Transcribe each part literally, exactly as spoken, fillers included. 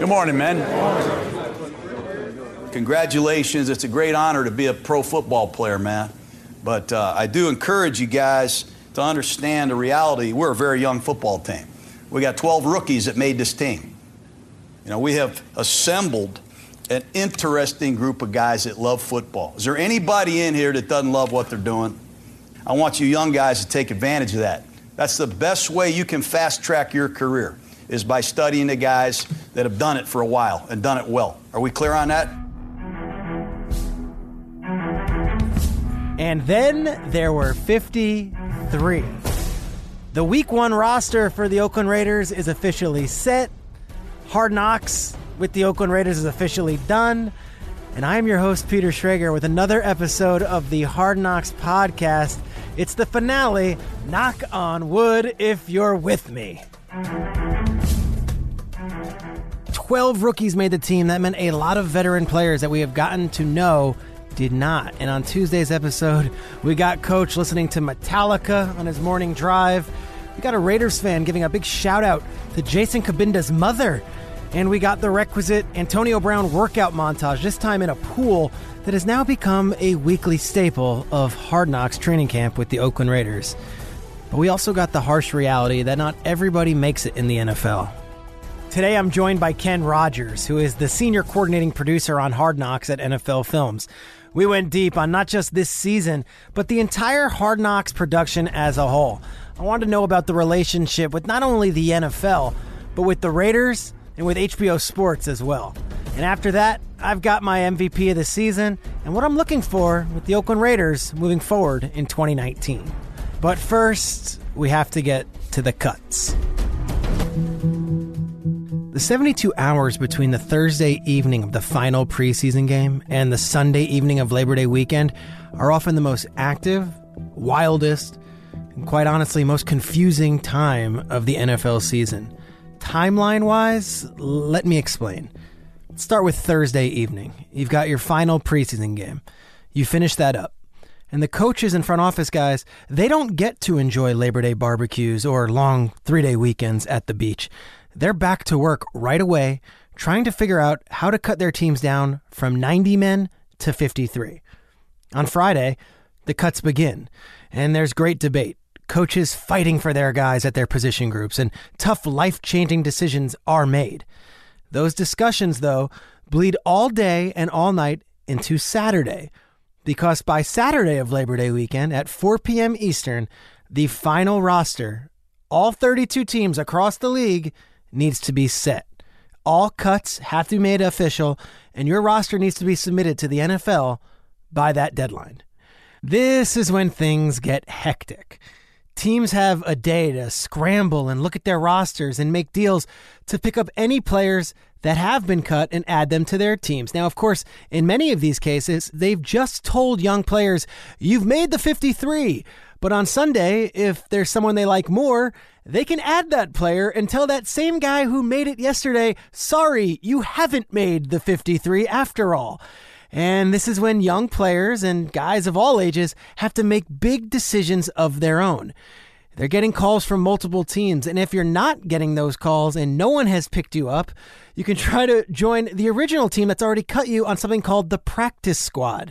Good morning, men. Congratulations. It's a great honor to be a pro football player, man. But uh, I do encourage you guys to understand the reality. We're a very young football team. We got twelve rookies that made this team. You know, we have assembled an interesting group of guys that love football. Is there anybody in here that doesn't love what they're doing? I want you young guys to take advantage of that. That's the best way you can fast track your career, is by studying the guys that have done it for a while and done it well. Are we clear on that? And then there were fifty-three. The week one roster for the Oakland Raiders is officially set. Hard Knocks with the Oakland Raiders is officially done. And I am your host, Peter Schrager, with another episode of the Hard Knocks podcast. It's the finale. Knock on wood if you're with me. twelve rookies made the team. That meant a lot of veteran players that we have gotten to know did not. And on Tuesday's episode, we got Coach listening to Metallica on his morning drive. We got a Raiders fan giving a big shout out to Jason Cabinda's mother. And we got the requisite Antonio Brown workout montage, this time in a pool that has now become a weekly staple of Hard Knocks training camp with the Oakland Raiders. But we also got the harsh reality that not everybody makes it in the N F L. Today I'm joined by Ken Rogers, who is the senior coordinating producer on Hard Knocks at N F L Films. We went deep on not just this season, but the entire Hard Knocks production as a whole. I wanted to know about the relationship with not only the N F L, but with the Raiders and with H B O Sports as well. And after that, I've got my M V P of the season and what I'm looking for with the Oakland Raiders moving forward in twenty nineteen. But first, we have to get to the cuts. The seventy-two hours between the Thursday evening of the final preseason game and the Sunday evening of Labor Day weekend are often the most active, wildest, and quite honestly, most confusing time of the N F L season. Timeline-wise, let me explain. Let's start with Thursday evening. You've got your final preseason game. You finish that up. And the coaches and front office guys, they don't get to enjoy Labor Day barbecues or long three-day weekends at the beach. They're back to work right away, trying to figure out how to cut their teams down from ninety men to fifty-three. On Friday, the cuts begin, and there's great debate. Coaches fighting for their guys at their position groups, and tough life-changing decisions are made. Those discussions, though, bleed all day and all night into Saturday, because by Saturday of Labor Day weekend at four p.m. Eastern, the final roster, all thirty-two teams across the league, needs to be set. All cuts have to be made official, and your roster needs to be submitted to the N F L by that deadline. This is when things get hectic. Teams have a day to scramble and look at their rosters and make deals to pick up any players that have been cut and add them to their teams. Now, of course, in many of these cases, they've just told young players, you've made the fifty-three. But on Sunday, if there's someone they like more, they can add that player and tell that same guy who made it yesterday, sorry, you haven't made the fifty-three after all. And this is when young players and guys of all ages have to make big decisions of their own. They're getting calls from multiple teams, and if you're not getting those calls and no one has picked you up, you can try to join the original team that's already cut you on something called the practice squad.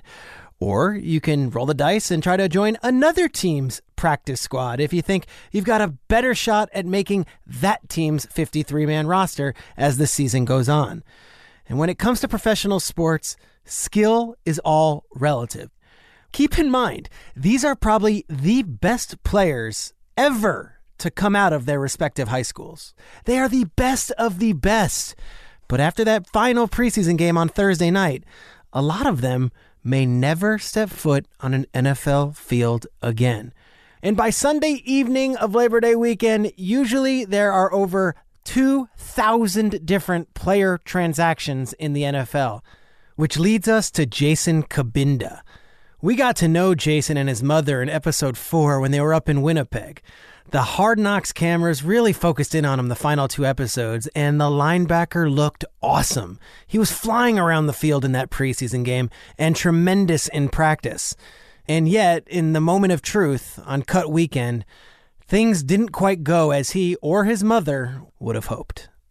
Or you can roll the dice and try to join another team's practice squad if you think you've got a better shot at making that team's fifty-three man roster as the season goes on. And when it comes to professional sports, skill is all relative. Keep in mind, these are probably the best players ever to come out of their respective high schools. They are the best of the best. But after that final preseason game on Thursday night, a lot of them may never step foot on an N F L field again. And by Sunday evening of Labor Day weekend, usually there are over two thousand different player transactions in the N F L, which leads us to Jason Cabinda. We got to know Jason and his mother in episode four when they were up in Winnipeg. The Hard Knocks cameras really focused in on him the final two episodes, and the linebacker looked awesome. He was flying around the field in that preseason game and tremendous in practice. And yet, in the moment of truth on cut weekend, things didn't quite go as he or his mother would have hoped.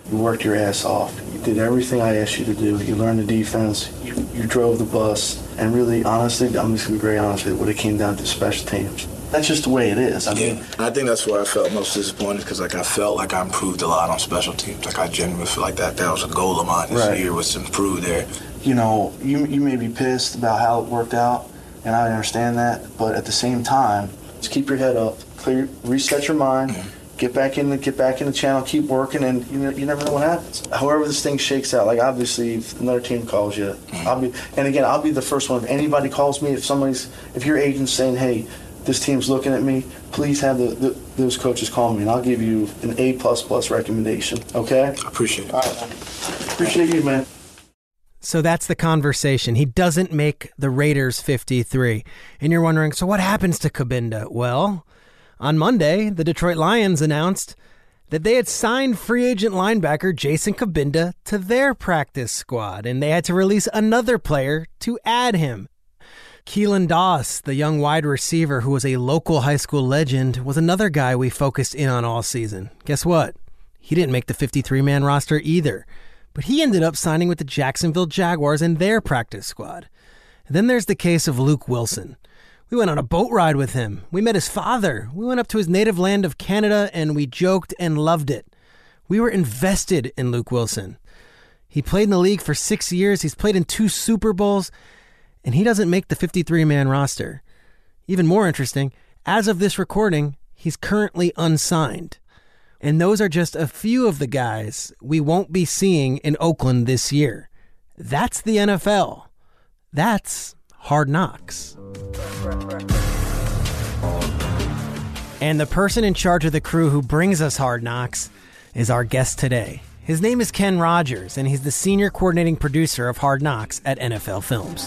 You worked your ass off. You did everything I asked you to do. You learned the defense. You, you drove the bus. And really, honestly, I'm just going to be very honest with you, when it came down to special teams. That's just the way it is. I mean, yeah. I think that's where I felt most disappointed, because like I felt like I improved a lot on special teams. Like I genuinely feel like that that was a goal of mine this right. year, was to improve there. You know, you you may be pissed about how it worked out, and I understand that. But at the same time, just keep your head up, clear, reset your mind. Mm-hmm. Get back in the get back in the channel, keep working, and you know, you never know what happens. However this thing shakes out, like obviously if another team calls you, mm-hmm. I'll be and again I'll be the first one. If anybody calls me, if somebody's if your agent's saying, hey, this team's looking at me, please have the, the, those coaches call me, and I'll give you an A plus plus recommendation. Okay? I appreciate it. All right, man. Appreciate you, man. So that's the conversation. He doesn't make the Raiders fifty-three. And you're wondering, so what happens to Cabinda? Well, on Monday, the Detroit Lions announced that they had signed free agent linebacker Jason Cabinda to their practice squad, and they had to release another player to add him. Keelan Doss, the young wide receiver who was a local high school legend, was another guy we focused in on all season. Guess what? He didn't make the fifty-three man roster either, but he ended up signing with the Jacksonville Jaguars in their practice squad. And then there's the case of Luke Wilson. We went on a boat ride with him. We met his father. We went up to his native land of Canada, and we joked and loved it. We were invested in Luke Wilson. He played in the league for six years. He's played in two Super Bowls, and he doesn't make the fifty-three man roster. Even more interesting, as of this recording, he's currently unsigned. And those are just a few of the guys we won't be seeing in Oakland this year. That's the N F L. That's Hard Knocks. And the person in charge of the crew who brings us Hard Knocks is our guest today. His name is Ken Rogers, and he's the senior coordinating producer of Hard Knocks at N F L Films.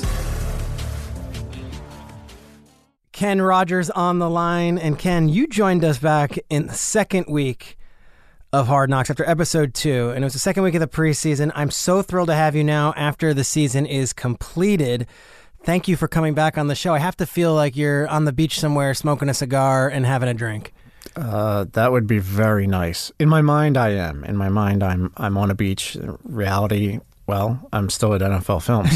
Ken Rogers on the line. And Ken, you joined us back in the second week of Hard Knocks after episode two, and it was the second week of the preseason. I'm so thrilled to have you now after the season is completed. Thank you for coming back on the show. I have to feel like you're on the beach somewhere smoking a cigar and having a drink. Uh, that would be very nice. In my mind, I am. In my mind, I'm I'm on a beach. In reality, well, I'm still at N F L Films.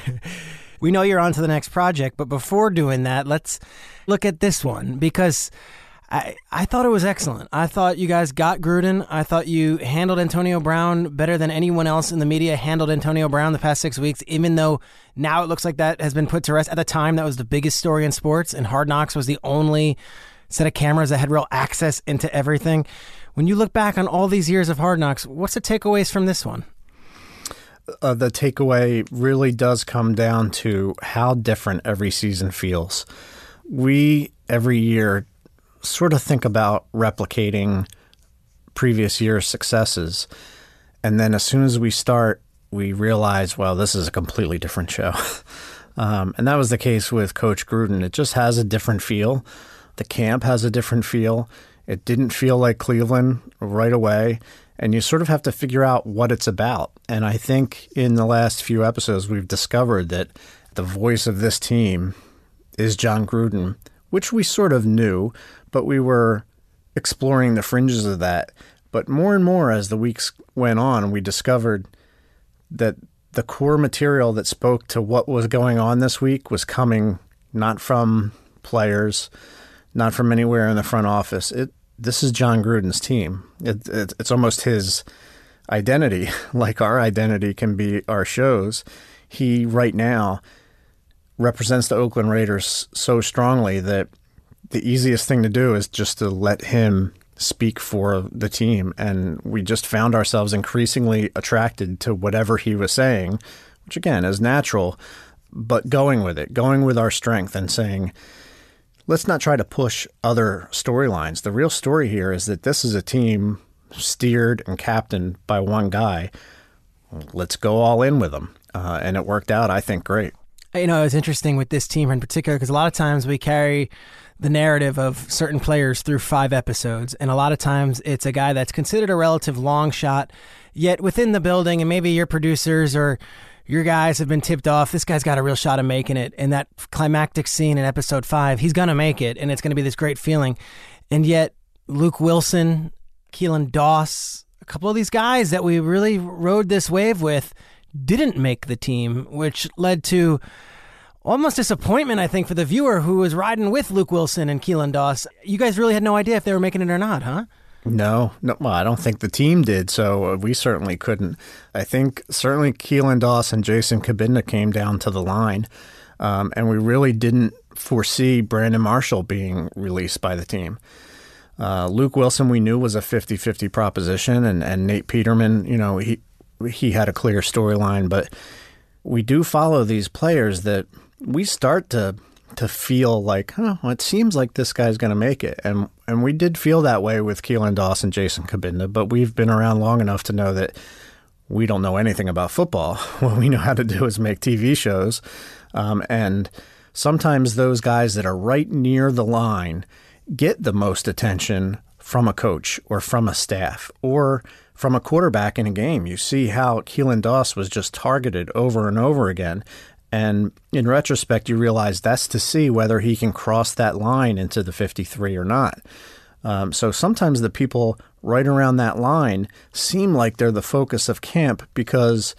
We know you're on to the next project, but before doing that, let's look at this one, because I, I thought it was excellent. I thought you guys got Gruden. I thought you handled Antonio Brown better than anyone else in the media handled Antonio Brown the past six weeks, even though now it looks like that has been put to rest. At the time, that was the biggest story in sports, and Hard Knocks was the only set of cameras that had real access into everything. When you look back on all these years of Hard Knocks, what's the takeaways from this one? Uh, the takeaway really does come down to how different every season feels. We, every year, sort of think about replicating previous year's successes. And then as soon as we start, we realize, well, this is a completely different show. um, and that was the case with Coach Gruden. It just has a different feel. The camp has a different feel. It didn't feel like Cleveland right away. And you sort of have to figure out what it's about. And I think in the last few episodes, we've discovered that the voice of this team is John Gruden, which we sort of knew, but we were exploring the fringes of that. But more and more as the weeks went on, we discovered that the core material that spoke to what was going on this week was coming not from players, not from anywhere in the front office. It This is John Gruden's team. It, it, it's almost his identity, like our identity can be our shows. He, right now, represents the Oakland Raiders so strongly that the easiest thing to do is just to let him speak for the team. And we just found ourselves increasingly attracted to whatever he was saying, which, again, is natural, but going with it, going with our strength and saying, let's not try to push other storylines. The real story here is that this is a team steered and captained by one guy. Let's go all in with him. Uh, and it worked out, I think, great. You know, it's interesting with this team in particular because a lot of times we carry the narrative of certain players through five episodes. And a lot of times it's a guy that's considered a relative long shot, yet within the building, and maybe your producers or your guys have been tipped off, this guy's got a real shot of making it. And that climactic scene in episode five, he's going to make it, and it's going to be this great feeling. And yet, Luke Wilson, Keelan Doss, a couple of these guys that we really rode this wave with didn't make the team, which led to almost disappointment, I think, for the viewer who was riding with Luke Wilson and Keelan Doss. You guys really had no idea if they were making it or not, huh? No, no. Well, I don't think the team did, so we certainly couldn't. I think certainly Keelan Doss and Jason Cabinda came down to the line, um, and we really didn't foresee Brandon Marshall being released by the team. Uh, Luke Wilson we knew was a fifty-fifty proposition, and, and Nate Peterman, you know, he he had a clear storyline, but we do follow these players that we start to to feel like, oh, well, it seems like this guy's going to make it. And and we did feel that way with Keelan Doss and Jason Cabinda, but we've been around long enough to know that we don't know anything about football. What we know how to do is make T V shows. Um, and sometimes those guys that are right near the line get the most attention from a coach or from a staff or from a quarterback in a game. You see how Keelan Doss was just targeted over and over again. And in retrospect, you realize that's to see whether he can cross that line into the fifty-three or not. Um, so sometimes the people right around that line seem like they're the focus of camp because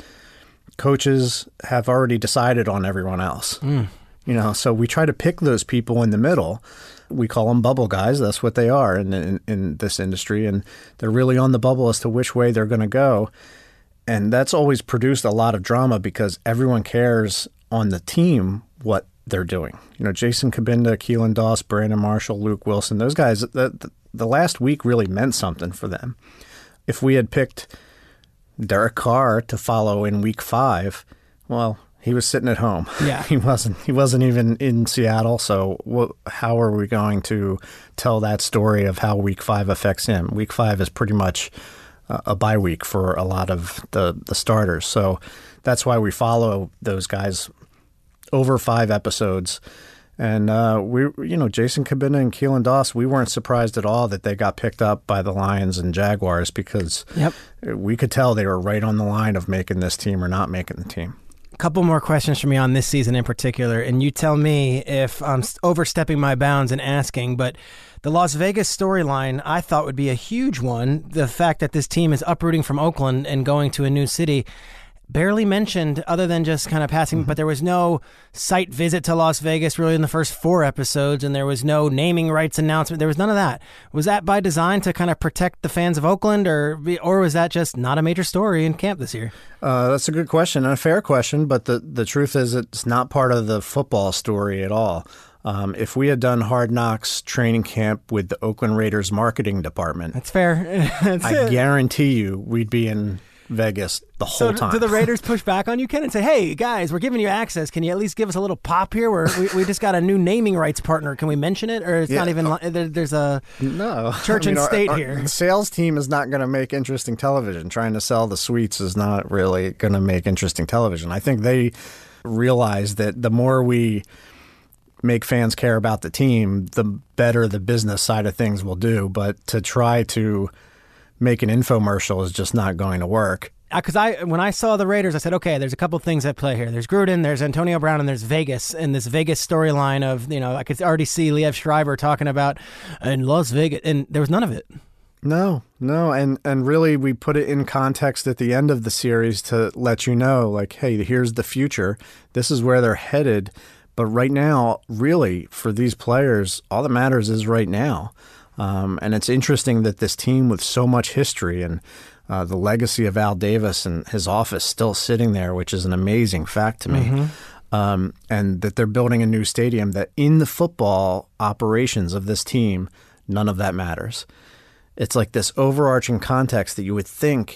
coaches have already decided on everyone else. Mm. You know, so we try to pick those people in the middle. We call them bubble guys. That's what they are in, in, in this industry. And they're really on the bubble as to which way they're going to go. And that's always produced a lot of drama because everyone cares on the team what they're doing. You know, Jason Cabinda, Keelan Doss, Brandon Marshall, Luke Wilson, those guys, the, the last week really meant something for them. If we had picked Derek Carr to follow in week five, well, he was sitting at home. Yeah. he wasn't he wasn't even in Seattle, so what, how are we going to tell that story of how week five affects him? Week five is pretty much a bye week for a lot of the, the starters. So that's why we follow those guys over five episodes. And uh, we, you know, Jason Cabinda and Keelan Doss, we weren't surprised at all that they got picked up by the Lions and Jaguars because yep. we could tell they were right on the line of making this team or not making the team. A couple more questions for me on this season in particular, and you tell me if I'm overstepping my bounds and asking, but the Las Vegas storyline I thought would be a huge one. The fact that this team is uprooting from Oakland and going to a new city, barely mentioned other than just kind of passing, mm-hmm. but there was no site visit to Las Vegas really in the first four episodes, and there was no naming rights announcement. There was none of that. Was that by design to kind of protect the fans of Oakland, or or was that just not a major story in camp this year? Uh, that's a good question and a fair question, but the, the truth is it's not part of the football story at all. Um, if we had done Hard Knocks training camp with the Oakland Raiders marketing department, that's fair. That's I it. guarantee you we'd be in Vegas the whole so time. Do the Raiders push back on you, Ken, and say, hey, guys, we're giving you access. Can you at least give us a little pop here? Where we, we just got a new naming rights partner. Can we mention it? Or it's yeah. not even, there, there's a no. church I mean, and state our, here. Our sales team is not going to make interesting television. Trying to sell the suites is not really going to make interesting television. I think they realize that the more we make fans care about the team, the better the business side of things will do. But to try to make an infomercial is just not going to work. Because I, when I saw the Raiders, I said, okay, there's a couple things at play here. There's Gruden, there's Antonio Brown, and there's Vegas. And this Vegas storyline of, you know, I could already see Liev Schreiber talking about in Las Vegas, and there was none of it. No, no. And, and really, we put it in context at the end of the series to let you know, like, hey, here's the future. This is where they're headed. But right now, really, for these players, all that matters is right now. Um, and it's interesting that this team with so much history and uh, the legacy of Al Davis and his office still sitting there, which is an amazing fact to me, mm-hmm. um, and that they're building a new stadium, that in the football operations of this team, none of that matters. It's like this overarching context that you would think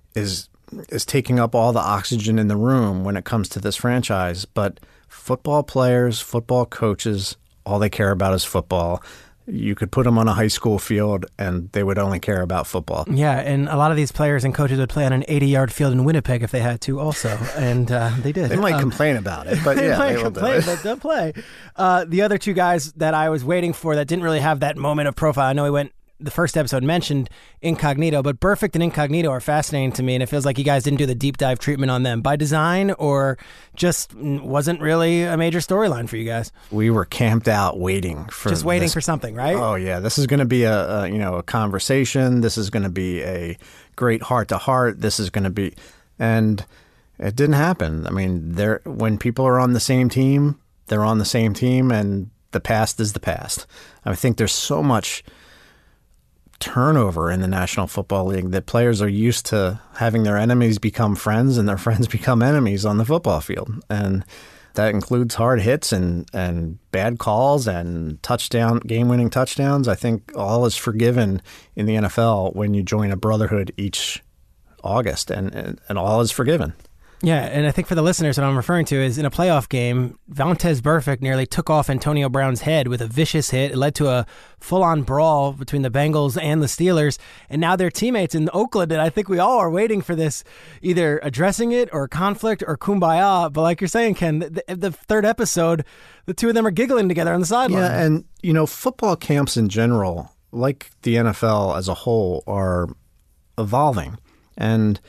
is is taking up all the oxygen in the room when it comes to this franchise. But football players, football coaches, all they care about is football. You could put them on a high school field and they would only care about football. Yeah, and a lot of these players and coaches would play on an eighty-yard field in Winnipeg if they had to also, and uh, they did. They might um, complain about it, but they yeah, might they will complain, do it. But they'll play. Uh, the other two guys that I was waiting for that didn't really have that moment of profile, I know we went the first episode mentioned Incognito, but Burfict and Incognito are fascinating to me, and it feels like you guys didn't do the deep dive treatment on them by design, or just wasn't really a major storyline for you guys. We were camped out waiting for just waiting this. for something, right? Oh yeah, this is going to be a, a you know a conversation. This is going to be a great heart to heart. This is going to be, and it didn't happen. I mean, there when people are on the same team, they're on the same team, and the past is the past. I think there's so much turnover in the National Football League that players are used to having their enemies become friends and their friends become enemies on the football field. And that includes hard hits and, and bad calls and touchdown, game-winning touchdowns. I think all is forgiven in the N F L when you join a brotherhood each August, and, and, and all is forgiven. Yeah, and I think for the listeners, what I'm referring to is in a playoff game, Vontaze Burfict nearly took off Antonio Brown's head with a vicious hit. It led to a full-on brawl between the Bengals and the Steelers, and now they're teammates in Oakland, and I think we all are waiting for this, either addressing it or conflict or kumbaya. But like you're saying, Ken, the, the third episode, the two of them are giggling together on the sideline. Yeah, and, you know, football camps in general, like the N F L as a whole, are evolving, and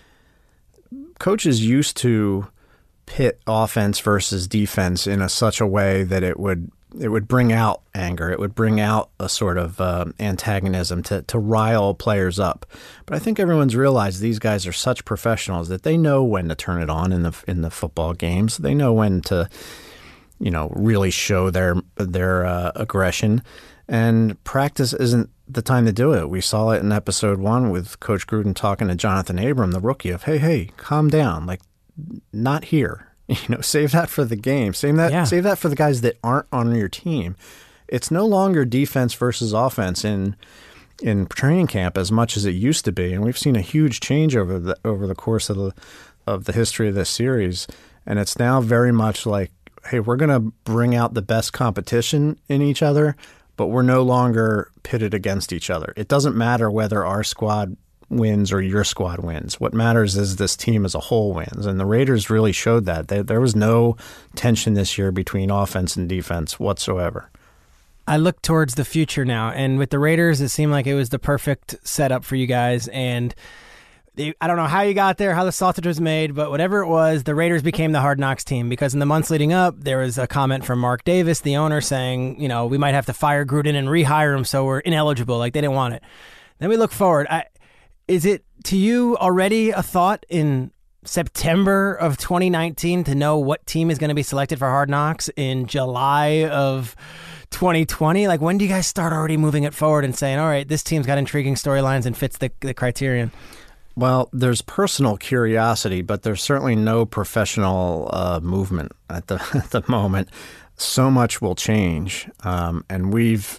coaches used to pit offense versus defense in a, such a way that it would it would bring out anger. It would bring out a sort of uh, antagonism to, to rile players up. But I think everyone's realized these guys are such professionals that they know when to turn it on in the in the football games. They know when to, you know, really show their their uh, aggression. And practice isn't the time to do it. We saw it in episode one with Coach Gruden talking to Jonathan Abram, the rookie, of, hey, hey, calm down. Like, not here. You know, save that for the game. Save that, yeah. save that for the guys that aren't on your team. It's no longer defense versus offense in in training camp as much as it used to be. And we've seen a huge change over the over the course of the of the history of this series. And it's now very much like, hey, we're going to bring out the best competition in each other, but we're no longer pitted against each other. It doesn't matter whether our squad wins or your squad wins. What matters is this team as a whole wins. And the Raiders really showed that. There, there was no tension this year between offense and defense whatsoever. I look towards the future now, and with the Raiders, it seemed like it was the perfect setup for you guys. And they, I don't know how you got there, how the sausage was made, but whatever it was, the Raiders became the Hard Knocks team, because in the months leading up, there was a comment from Mark Davis, the owner, saying, you know, we might have to fire Gruden and rehire him, so we're ineligible. Like, they didn't want it. Then we look forward. I, is it, to you, already a thought in September of twenty nineteen to know what team is going to be selected for Hard Knocks in July of twenty twenty? Like, when do you guys start already moving it forward and saying, all right, this team's got intriguing storylines and fits the, the criterion? Well, there's personal curiosity, but there's certainly no professional uh, movement at the at the moment. So much will change, um, and we've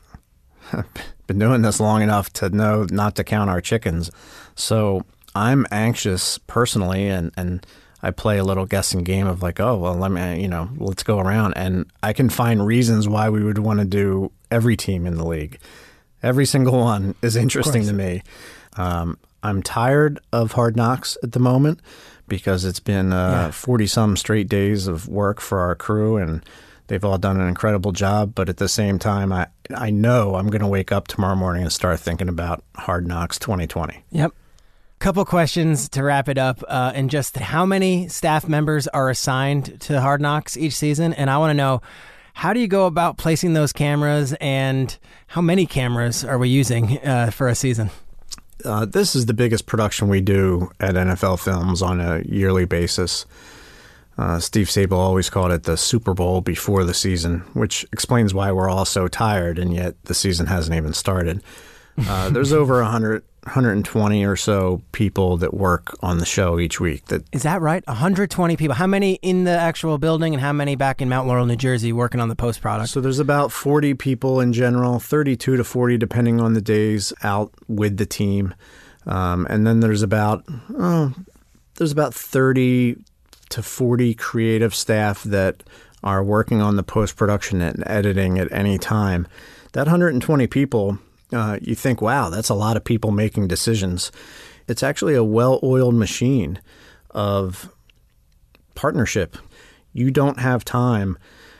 been doing this long enough to know not to count our chickens. So I'm anxious personally, and, and I play a little guessing game of like, oh, well, let me, you know, let's go around, and I can find reasons why we would want to do every team in the league. Every single one is interesting to me. Um, I'm tired of Hard Knocks at the moment because it's been uh, forty-some straight days of work for our crew, and they've all done an incredible job. But at the same time, I, I know I'm going to wake up tomorrow morning and start thinking about Hard Knocks twenty twenty. Yep. Couple questions to wrap it up, uh, and just how many staff members are assigned to Hard Knocks each season? And I want to know, how do you go about placing those cameras, and how many cameras are we using uh, for a season? Uh, this is the biggest production we do at N F L Films on a yearly basis. Uh, Steve Sable always called it the Super Bowl before the season, which explains why we're all so tired, and yet the season hasn't even started. Uh, there's over one hundred, one hundred twenty or so people that work on the show each week. That Is that right? one hundred twenty people. How many in the actual building, and how many back in Mount Laurel, New Jersey, working on the post-product? So there's about forty people in general, thirty-two to forty depending on the days out with the team. Um, and then there's about oh, there's about thirty to forty creative staff that are working on the post-production and editing at any time. That one hundred twenty people, uh, you think, wow, that's a lot of people making decisions. It's actually a well-oiled machine of partnership. You don't have time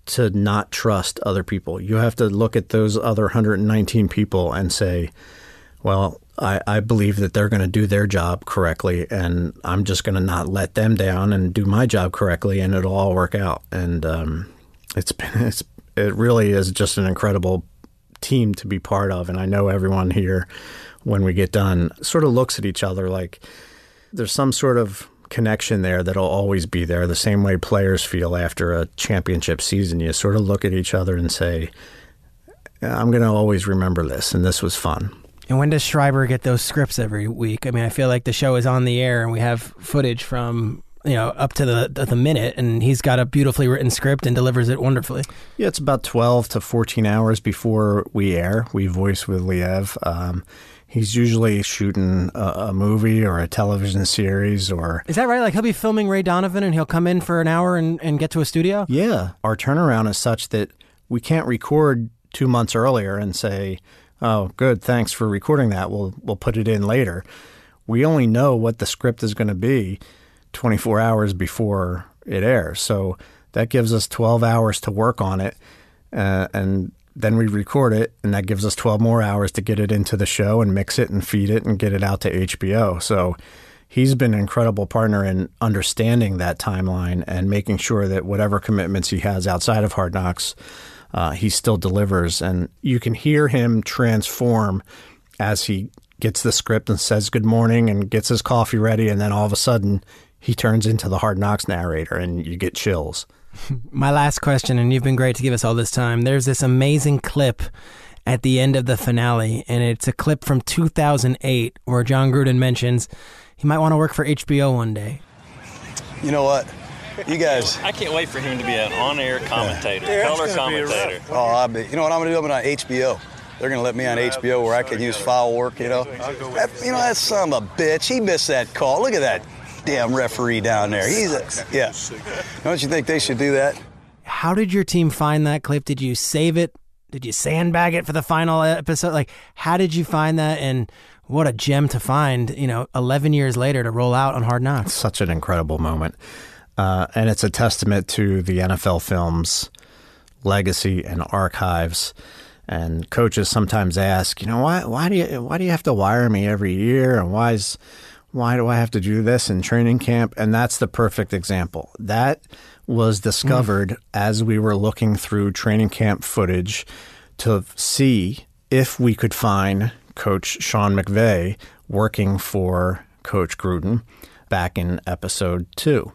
to not trust other people. You have to look at those other one hundred nineteen people and say, well, I, I believe that they're going to do their job correctly, and I'm just going to not let them down and do my job correctly, and it'll all work out. And um, it's been it's it really is just an incredible team to be part of. And I know everyone here, when we get done, sort of looks at each other like there's some sort of connection there that'll always be there, the same way players feel after a championship season. You sort of look at each other and say, I'm going to always remember this, and this was fun. And when does Schreiber get those scripts every week? I mean, I feel like the show is on the air and we have footage from, you know, up to the the minute, and he's got a beautifully written script and delivers it wonderfully. Yeah, it's about twelve to fourteen hours before we air. We voice with Liev. Um, he's usually shooting a, a movie or a television series. Or Is that right? Like he'll be filming Ray Donovan and he'll come in for an hour and, and get to a studio? Yeah. Our turnaround is such that we can't record two months earlier and say, oh, good, thanks for recording that. We'll we'll put it in later. We only know what the script is going to be twenty-four hours before it airs. So that gives us twelve hours to work on it, uh, and then we record it, and that gives us twelve more hours to get it into the show and mix it and feed it and get it out to H B O. So he's been an incredible partner in understanding that timeline and making sure that whatever commitments he has outside of Hard Knocks, Uh, he still delivers, and you can hear him transform as he gets the script and says good morning and gets his coffee ready, and then all of a sudden he turns into the Hard Knocks narrator, and you get chills. My last question, and you've been great to give us all this time. There's this amazing clip at the end of the finale, and it's a clip from two thousand eight where Jon Gruden mentions he might want to work for H B O one day. You know what? You guys. I can't wait for him to be an on-air commentator, yeah, color commentator. Oh, I'll be. You know what I'm going to do? I'm going to H B O. They're going to let me on H B O where I can use foul work, you know. That, you know, that son of a bitch. He missed that call. Look at that damn referee down there. He's a, yeah. Don't you think they should do that? How did your team find that clip? Did you save it? Did you sandbag it for the final episode? Like, how did you find that? And what a gem to find, you know, eleven years later to roll out on Hard Knocks. Such an incredible moment. Uh, and it's a testament to the N F L Films legacy and archives. And coaches sometimes ask, you know, why why do you why do you have to wire me every year? And why is why do I have to do this in training camp? And that's the perfect example. That was discovered mm. as we were looking through training camp footage to see if we could find Coach Sean McVay working for Coach Gruden back in episode two.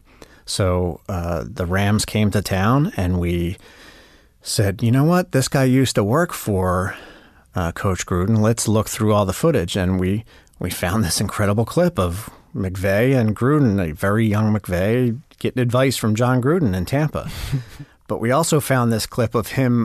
So uh, the Rams came to town, and we said, you know what? This guy used to work for uh, Coach Gruden. Let's look through all the footage. And we, we found this incredible clip of McVay and Gruden, a very young McVay, getting advice from Jon Gruden in Tampa. But we also found this clip of him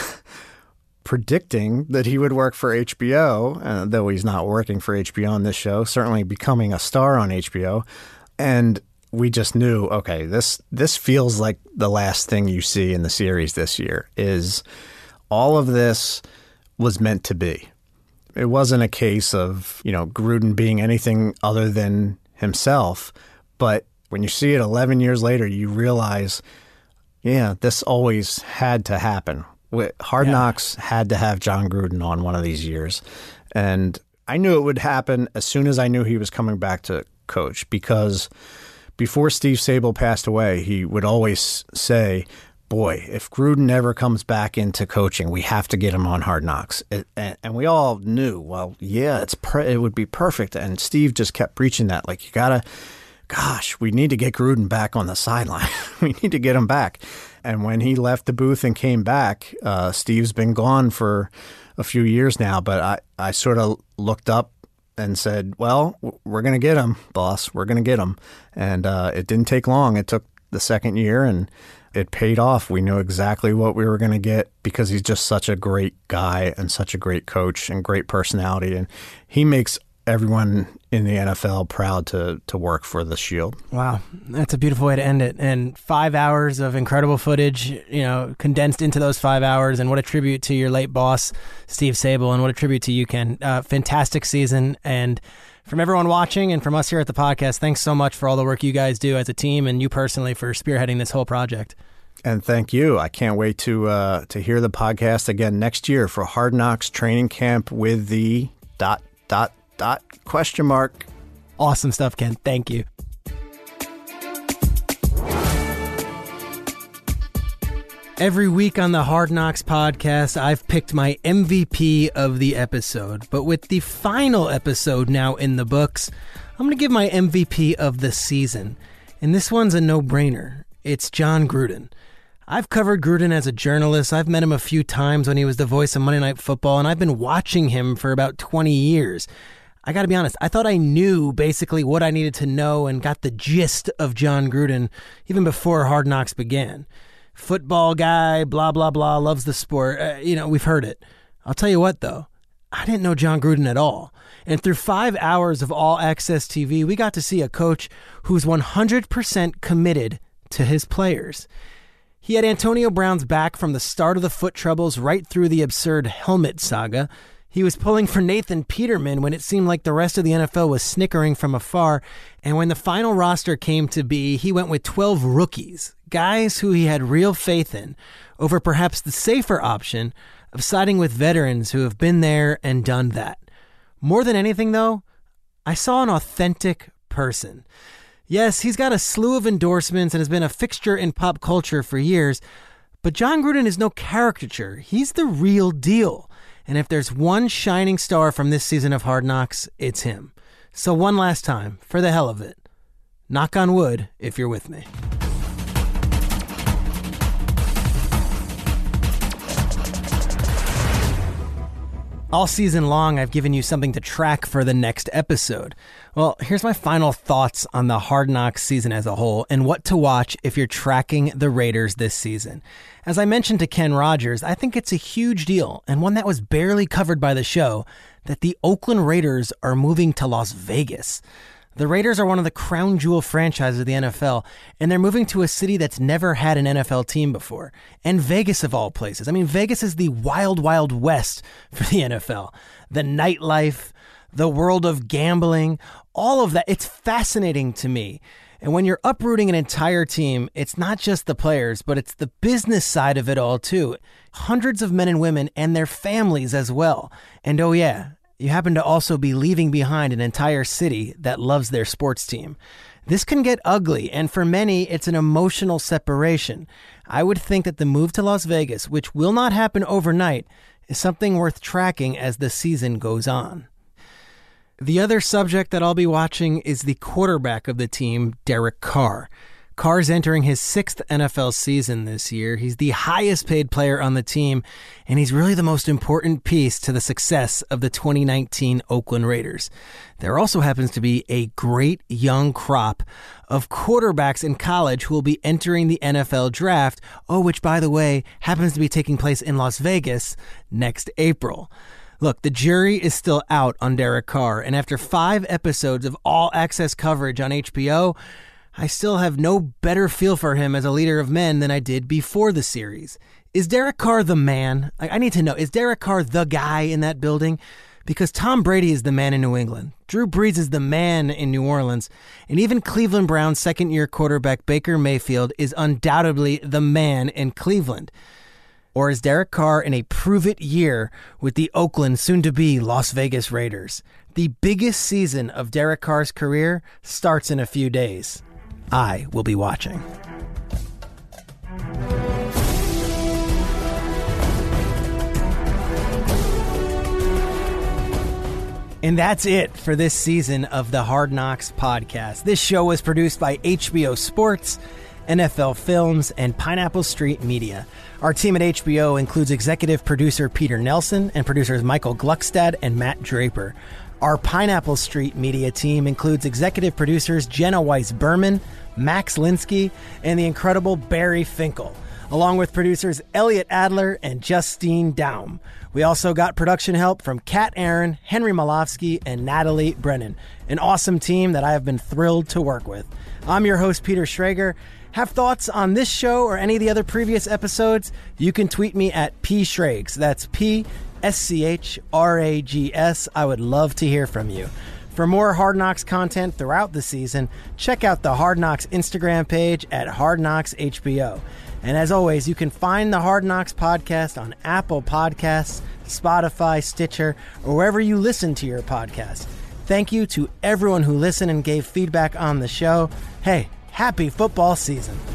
predicting that he would work for H B O, uh, though he's not working for H B O on this show, certainly becoming a star on H B O. And we just knew, okay, this this feels like the last thing you see in the series this year. Is all of this was meant to be. It wasn't a case of, you know, Gruden being anything other than himself. But when you see it eleven years later, you realize, yeah, this always had to happen. Hard yeah. Knocks had to have Jon Gruden on one of these years. And I knew it would happen as soon as I knew he was coming back to coach, because before Steve Sabol passed away, he would always say, boy, if Gruden ever comes back into coaching, we have to get him on Hard Knocks. It, and, and we all knew, well, yeah, it's per- it would be perfect. And Steve just kept preaching that, like, you got to, gosh, we need to get Gruden back on the sideline. We need to get him back. And when he left the booth and came back, uh, Steve's been gone for a few years now, but I, I sort of looked up and said, well, we're going to get him, boss. We're going to get him. And uh, it didn't take long. It took the second year, and it paid off. We knew exactly what we were going to get because he's just such a great guy and such a great coach and great personality. And he makes everyone in the N F L proud to to work for the Shield. Wow, that's a beautiful way to end it. And five hours of incredible footage, you know, condensed into those five hours. And what a tribute to your late boss, Steve Sabol, and what a tribute to you, Ken. Uh, fantastic season. And from everyone watching and from us here at the podcast, thanks so much for all the work you guys do as a team and you personally for spearheading this whole project. And thank you. I can't wait to uh, to hear the podcast again next year for Hard Knocks training camp with the dot, dot, dot, question mark. Awesome stuff, Ken. Thank you. Every week on the Hard Knocks podcast, I've picked my M V P of the episode. But with the final episode now in the books, I'm going to give my M V P of the season. And this one's a no-brainer. It's Jon Gruden. I've covered Gruden as a journalist. I've met him a few times when he was the voice of Monday Night Football, and I've been watching him for about twenty years. I got to be honest, I thought I knew basically what I needed to know and got the gist of Jon Gruden even before Hard Knocks began. Football guy, blah, blah, blah, loves the sport. Uh, you know, we've heard it. I'll tell you what, though. I didn't know Jon Gruden at all. And through five hours of All Access T V, we got to see a coach who's one hundred percent committed to his players. He had Antonio Brown's back from the start of the foot troubles right through the absurd helmet saga. He was pulling for Nathan Peterman when it seemed like the rest of the N F L was snickering from afar. And when the final roster came to be, he went with twelve rookies, guys who he had real faith in, over perhaps the safer option of siding with veterans who have been there and done that. More than anything, though, I saw an authentic person. Yes, he's got a slew of endorsements and has been a fixture in pop culture for years, but Jon Gruden is no caricature. He's the real deal. And if there's one shining star from this season of Hard Knocks, it's him. So one last time, for the hell of it, knock on wood if you're with me. All season long, I've given you something to track for the next episode. Well, here's my final thoughts on the Hard Knocks season as a whole and what to watch if you're tracking the Raiders this season. As I mentioned to Ken Rogers, I think it's a huge deal and one that was barely covered by the show that the Oakland Raiders are moving to Las Vegas. The Raiders are one of the crown jewel franchises of the N F L, and they're moving to a city that's never had an N F L team before. And Vegas, of all places. I mean, Vegas is the wild, wild west for the N F L. The nightlife, the world of gambling, all of that. It's fascinating to me. And when you're uprooting an entire team, it's not just the players, but it's the business side of it all, too. Hundreds of men and women and their families as well. And oh, yeah. You happen to also be leaving behind an entire city that loves their sports team. This can get ugly, and for many, it's an emotional separation. I would think that the move to Las Vegas, which will not happen overnight, is something worth tracking as the season goes on. The other subject that I'll be watching is the quarterback of the team, Derek Carr. Carr's entering his sixth N F L season this year. He's the highest paid player on the team, and he's really the most important piece to the success of the twenty nineteen Oakland Raiders. There also happens to be a great young crop of quarterbacks in college who will be entering the N F L draft, oh, which, by the way, happens to be taking place in Las Vegas next April. Look, the jury is still out on Derek Carr, and after five episodes of all-access coverage on H B O, I still have no better feel for him as a leader of men than I did before the series. Is Derek Carr the man? I need to know, is Derek Carr the guy in that building? Because Tom Brady is the man in New England. Drew Brees is the man in New Orleans. And even Cleveland Browns second-year quarterback Baker Mayfield is undoubtedly the man in Cleveland. Or is Derek Carr in a prove-it year with the Oakland, soon-to-be Las Vegas Raiders? The biggest season of Derek Carr's career starts in a few days. I will be watching. And that's it for this season of the Hard Knocks podcast. This show was produced by H B O Sports, N F L Films, and Pineapple Street Media. Our team at H B O includes executive producer Peter Nelson and producers Michael Gluckstad and Matt Draper. Our Pineapple Street Media team includes executive producers Jenna Weiss-Berman, Max Linsky, and the incredible Barry Finkel, along with producers Elliot Adler and Justine Daum. We also got production help from Kat Aaron, Henry Malofsky, and Natalie Brennan, an awesome team that I have been thrilled to work with. I'm your host, Peter Schrager. Have thoughts on this show or any of the other previous episodes? You can tweet me at P Schrags. That's P S C H R A G S. I would love to hear from you. For more Hard Knocks content throughout the season, check out the Hard Knocks Instagram page at Hard Knocks H B O. And as always, you can find the Hard Knocks podcast on Apple Podcasts, Spotify, Stitcher, or wherever you listen to your podcast. Thank you to everyone who listened and gave feedback on the show. Hey, happy football season.